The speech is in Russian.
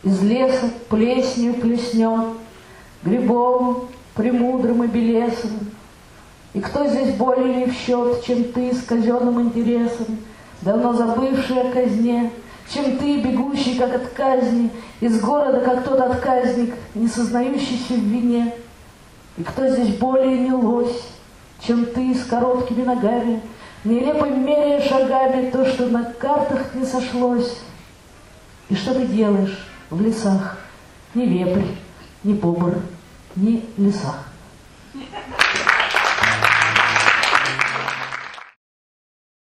Из леса плеснью плеснет, грибом премудрым и белесым. И кто здесь более не в счет, чем ты с казенным интересом, давно забывший о казне, чем ты, бегущий, как от казни, из города, как тот отказник, не сознающийся в вине. И кто здесь более не лось, чем ты с короткими ногами, нелепо меряя шагами то, что на картах не сошлось. И что ты делаешь в лесах? Ни вепрь, ни бобр, ни лиса.